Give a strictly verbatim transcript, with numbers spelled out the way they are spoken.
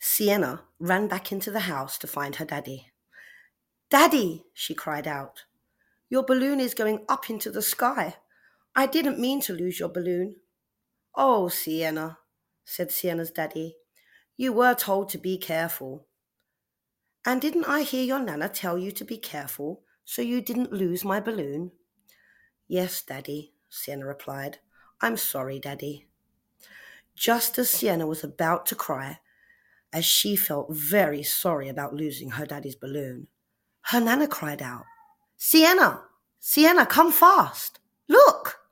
Sienna ran back into the house to find her daddy. "Daddy," she cried out, "your balloon is going up into the sky. I didn't mean to lose your balloon." "Oh, Sienna," said Sienna's daddy, "you were told to be careful." "And didn't I hear your Nana tell you to be careful so you didn't lose my balloon?" "Yes, Daddy," Sienna replied. "I'm sorry, Daddy." Just as Sienna was about to cry, as she felt very sorry about losing her daddy's balloon, her Nana cried out, "Sienna, Sienna, come fast. Look,